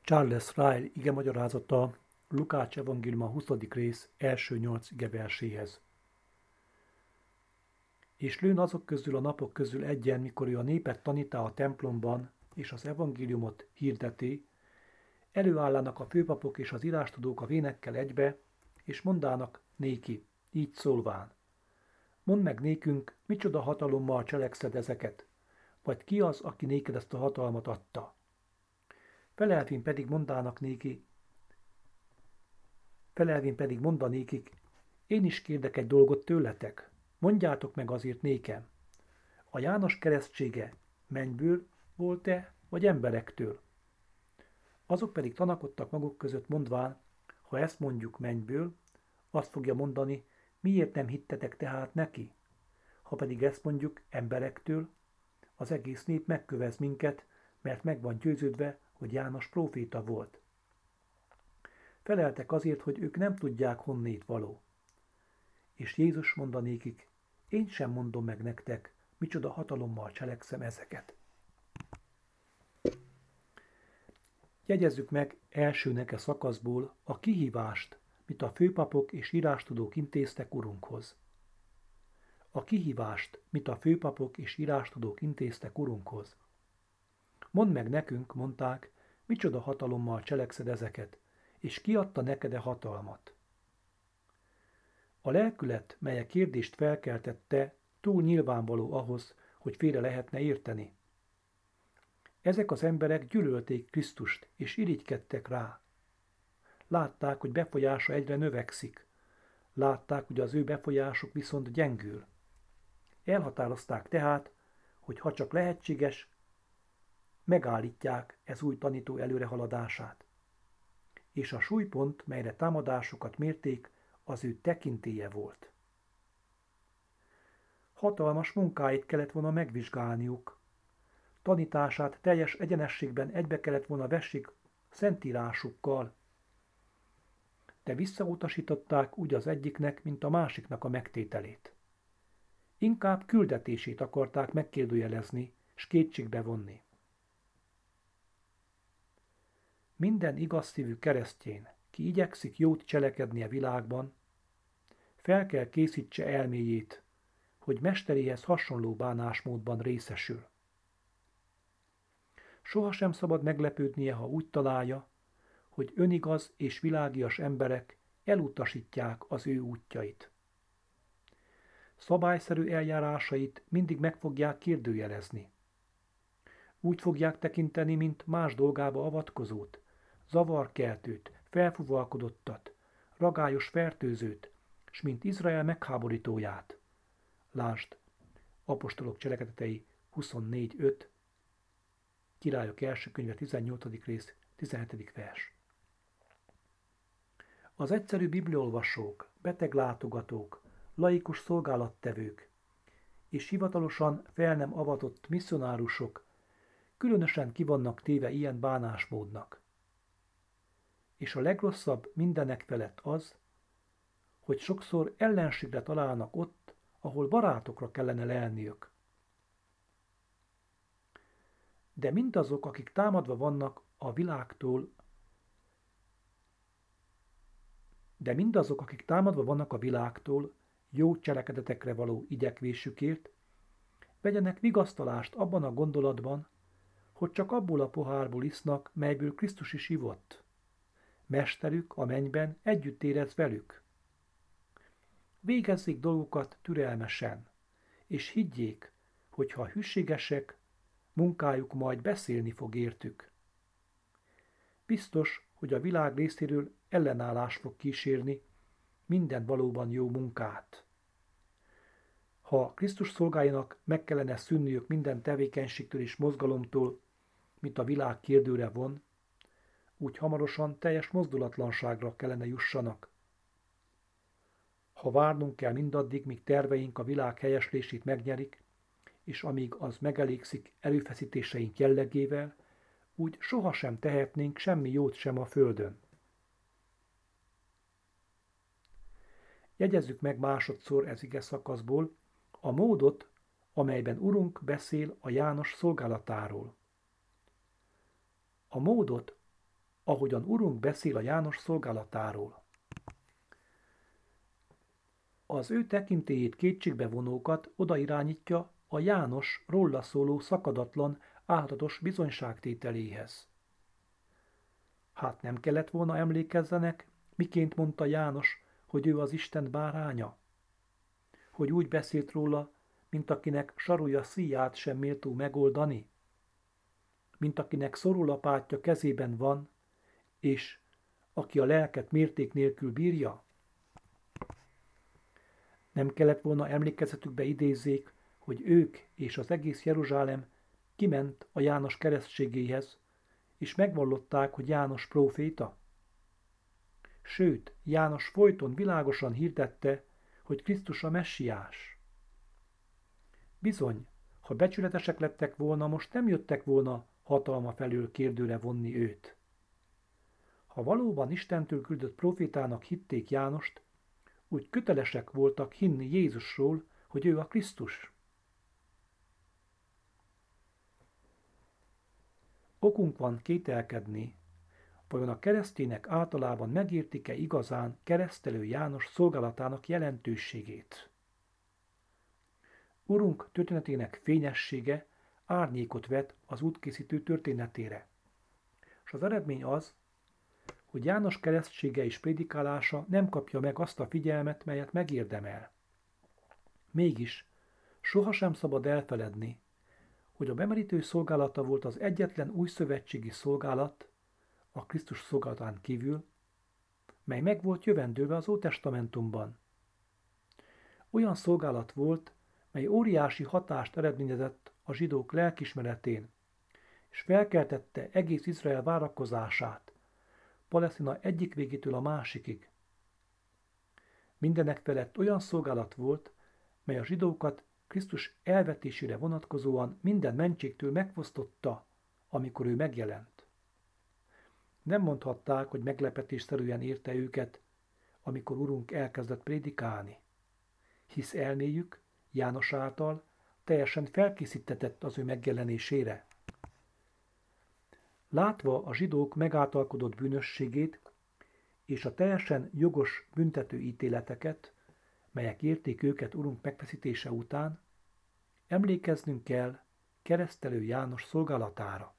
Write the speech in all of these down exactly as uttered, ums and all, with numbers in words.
Charles Ryle igemagyarázata Lukács evangéliuma huszadik rész első nyolc igeverséhez. És lőn azok közül a napok közül egyen, mikor ő a népet tanítá a templomban, és az evangéliumot hirdeti, előállának a főpapok és az írástudók a vénekkel egybe, és mondának néki, így szólván. Mondd meg nékünk, micsoda hatalommal cselekszed ezeket, vagy ki az, aki néked ezt a hatalmat adta. Felelvén pedig mondának néki, felelvén pedig mondanékik, én is kérdek egy dolgot tőletek, mondjátok meg azért nékem. A János keresztsége mennyből volt-e, vagy emberektől? Azok pedig tanakodtak maguk között mondván, ha ezt mondjuk mennyből, azt fogja mondani, miért nem hittetek tehát neki? Ha pedig ezt mondjuk emberektől, az egész nép megkövez minket, mert meg van győződve, hogy János próféta volt. Feleltek azért, hogy ők nem tudják, honnét való. És Jézus mondanékik, én sem mondom meg nektek, micsoda hatalommal cselekszem ezeket. Jegyezzük meg elsőnek e szakaszból a kihívást, mit a főpapok és írástudók intéztek Urunkhoz. A kihívást, mit a főpapok és írástudók intéztek Urunkhoz. Mondd meg nekünk, mondták, micsoda hatalommal cselekszed ezeket, és ki adta neked e hatalmat? A lelkület, mely a kérdést felkeltette, túl nyilvánvaló ahhoz, hogy félre lehetne érteni. Ezek az emberek gyűlölték Krisztust, és irigykedtek rá. Látták, hogy befolyása egyre növekszik. Látták, hogy az ő befolyásuk viszont gyengül. Elhatározták tehát, hogy ha csak lehetséges, megállítják ez új tanító előrehaladását. És a súlypont, melyre támadásukat mérték, az ő tekintélye volt. Hatalmas munkáit kellett volna megvizsgálniuk. Tanítását teljes egyenességben egybe kellett volna vessék szentírásukkal. De visszautasították úgy az egyiknek, mint a másiknak a megtételét. Inkább küldetését akarták megkérdőjelezni, s kétségbe vonni. Minden igazszívű keresztjén, ki igyekszik jót cselekedni a világban, fel kell készítse elméjét, hogy mesteréhez hasonló bánásmódban részesül. Sohasem szabad meglepődnie, ha úgy találja, hogy önigaz és világias emberek elutasítják az ő útjait. Szabályszerű eljárásait mindig meg fogják kérdőjelezni. Úgy fogják tekinteni, mint más dolgába avatkozót, zavarkeltőt, felfuvalkodottat, ragályos fertőzőt, s mint Izrael megháborítóját. Lásd, Apostolok cselekedetei huszonnégy öt, Királyok első könyve tizennyolcadik rész, tizenhetedik vers. Az egyszerű bibliolvasók, beteglátogatók, laikus szolgálattevők és hivatalosan fel nem avatott misszionárusok különösen ki vannak téve ilyen bánásmódnak. És a legrosszabb mindenek felett az, hogy sokszor ellenségre találnak ott, ahol barátokra kellene lelniük. De mindazok, akik támadva vannak a világtól, de mindazok, akik támadva vannak a világtól, jó cselekedetekre való igyekvésükért, vegyenek vigasztalást abban a gondolatban, hogy csak abból a pohárból isznak, melyből Krisztus is ivott. Mesterük a mennyben együtt érez velük. Végezzék dolgokat türelmesen, és higgyék, hogy ha hűségesek, munkájuk majd beszélni fog értük. Biztos, hogy a világ részéről ellenállás fog kísérni minden valóban jó munkát. Ha Krisztus szolgáinak meg kellene szűnniük minden tevékenységtől és mozgalomtól, mint a világ kérdőre von, úgy hamarosan teljes mozdulatlanságra kellene jussanak. Ha várnunk kell mindaddig, míg terveink a világ helyeslését megnyerik, és amíg az megelégszik erőfeszítéseink jellegével, úgy sohasem tehetnénk semmi jót sem a földön. Jegyezzük meg másodszor ez ige szakaszból a módot, amelyben Urunk beszél a János szolgálatáról. A módot, ahogyan Urunk beszél a János szolgálatáról. Az ő tekintélyét kétségbe vonókat odairányítja a János róla szóló szakadatlan, álhatatos bizonyságtételéhez. Hát nem kellett volna emlékezzenek, miként mondta János, hogy ő az Isten báránya? Hogy úgy beszélt róla, mint akinek sarúja szíját sem méltó megoldani? Mint akinek szorulapátja kezében van, és aki a lelket mérték nélkül bírja? Nem kellett volna emlékezetükbe idézzék, hogy ők és az egész Jeruzsálem kiment a János keresztségéhez, és megvallották, hogy János próféta? Sőt, János folyton világosan hirdette, hogy Krisztus a messiás. Bizony, ha becsületesek lettek volna, most nem jöttek volna hatalma felől kérdőre vonni őt. Ha valóban Istentől küldött profétának hitték Jánost, úgy kötelesek voltak hinni Jézusról, hogy ő a Krisztus. Okunk van kételkedni, vajon a keresztények általában megértik-e igazán keresztelő János szolgálatának jelentőségét. Urunk történetének fényessége árnyékot vet az útkészítő történetére, és az eredmény az, hogy János keresztsége és prédikálása nem kapja meg azt a figyelmet, melyet megérdemel. Mégis sohasem szabad elfeledni, hogy a bemerítő szolgálata volt az egyetlen újszövetségi szolgálat a Krisztus szolgálatán kívül, mely meg volt jövendőve az Ótestamentumban. Olyan szolgálat volt, mely óriási hatást eredményezett a zsidók lelkismeretén, és felkeltette egész Izrael várakozását, Palesztina egyik végétől a másikig. Mindenek felett olyan szolgálat volt, mely a zsidókat Krisztus elvetésére vonatkozóan minden mentségtől megfosztotta, amikor ő megjelent. Nem mondhatták, hogy meglepetésszerűen érte őket, amikor Urunk elkezdett prédikálni, hisz elméjük János által teljesen felkészítetett az ő megjelenésére. Látva a zsidók megáltalkodott bűnösségét és a teljesen jogos büntető ítéleteket, melyek érték őket Urunk megfeszítése után, emlékeznünk kell keresztelő János szolgálatára.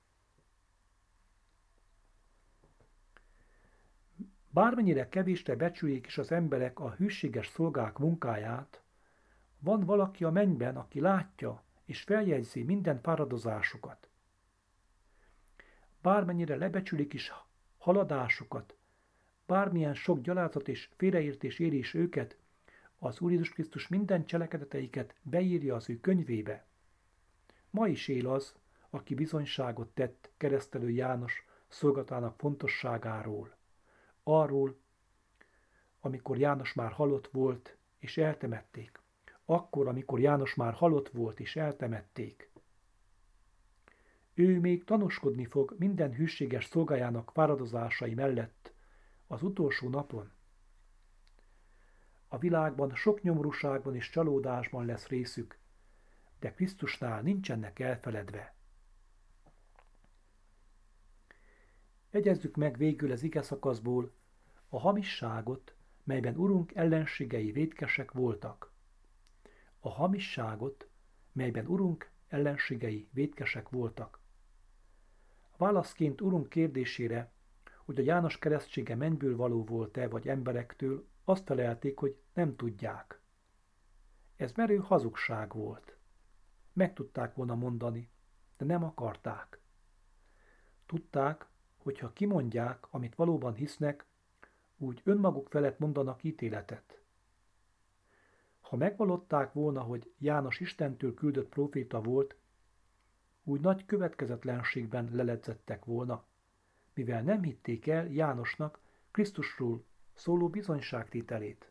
Bármennyire kevésre becsüljék is az emberek a hűséges szolgák munkáját, van valaki a mennyben, aki látja és feljegyzi minden fáradozásukat. Bármennyire lebecsülik is haladásukat, bármilyen sok gyalázat és félreértés éri is őket, az Úr Jézus Krisztus minden cselekedeteiket beírja az ő könyvébe. Ma is él az, aki bizonyságot tett keresztelő János szolgatának fontosságáról. Arról, amikor János már halott volt, és eltemették. Akkor, amikor János már halott volt, és eltemették. Ő még tanúskodni fog minden hűséges szolgájának fáradozásai mellett az utolsó napon. A világban sok nyomorúságban és csalódásban lesz részük, de Krisztusnál nincsenek elfeledve. Jegyezzük meg végül az ige szakaszból a hamisságot, melyben Urunk ellenségei vétkesek voltak. A hamisságot, melyben Urunk ellenségei vétkesek voltak. Válaszként Urunk kérdésére, hogy a János keresztsége mennyből való volt-e, vagy emberektől, azt felelték, hogy nem tudják. Ez merő hazugság volt. Meg tudták volna mondani, de nem akarták. Tudták, hogy ha kimondják, amit valóban hisznek, úgy önmaguk felett mondanak ítéletet. Ha megvallották volna, hogy János Istentől küldött próféta volt, úgy nagy következetlenségben leledzettek volna, mivel nem hitték el Jánosnak Krisztusról szóló bizonyságtételét.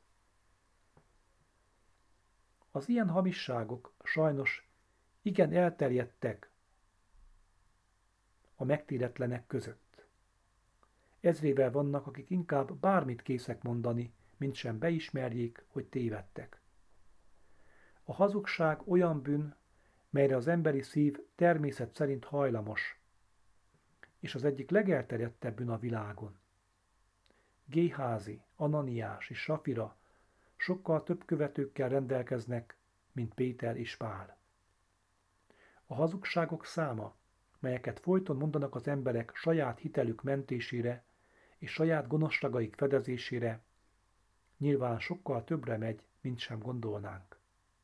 Az ilyen hamisságok sajnos igen elterjedtek a megtéretlenek között. Ezrével vannak, akik inkább bármit készek mondani, mint sem beismerjék, hogy tévedtek. A hazugság olyan bűn, melyre az emberi szív természet szerint hajlamos. és az egyik legelterjedtebb bűn a világon. Géházi, Ananiás és Safira sokkal több követőkkel rendelkeznek, mint Péter és Pál. A hazugságok száma, melyeket folyton mondanak az emberek saját hitelük mentésére és saját gonoszságaik fedezésére, nyilván sokkal többre megy, mint sem gondolnánk.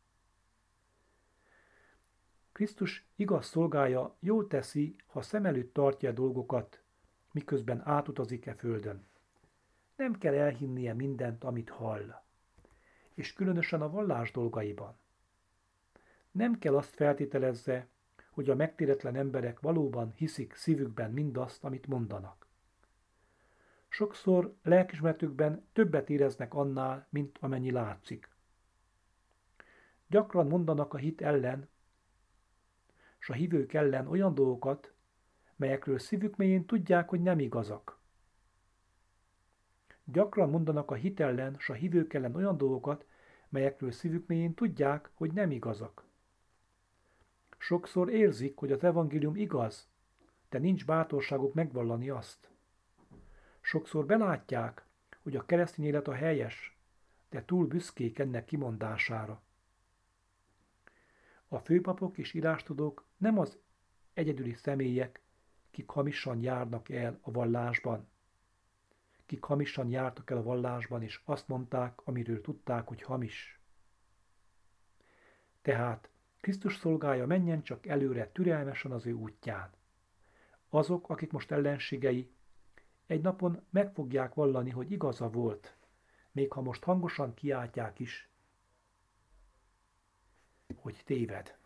Krisztus igaz szolgája jól teszi, ha szem előtt tartja a dolgokat, miközben átutazik-e földön. Nem kell elhinnie mindent, amit hall, és különösen a vallás dolgaiban. Nem kell azt feltételezze, hogy a megtéretlen emberek valóban hiszik szívükben mindazt, amit mondanak. Sokszor lelkismeretükben többet éreznek annál, mint amennyi látszik. Gyakran mondanak a hit ellen, s a hívők ellen olyan dolgokat, melyekről szívük mélyén tudják, hogy nem igazak. Gyakran mondanak a hit ellen, s a hívők ellen olyan dolgokat, melyekről szívük mélyén tudják, hogy nem igazak. Sokszor érzik, hogy az evangélium igaz, de nincs bátorságuk megvallani azt. Sokszor belátják, hogy a keresztény élet a helyes, de túl büszkék ennek kimondására. A főpapok és írástudók nem az egyedüli személyek, kik hamisan járnak el a vallásban. Kik hamisan jártak el a vallásban, és azt mondták, amiről tudták, hogy hamis. Tehát Krisztus szolgája menjen csak előre türelmesen az ő útján. Azok, akik most ellenségei, egy napon meg fogják vallani, hogy igaza volt, még ha most hangosan kiáltják is, hogy téved.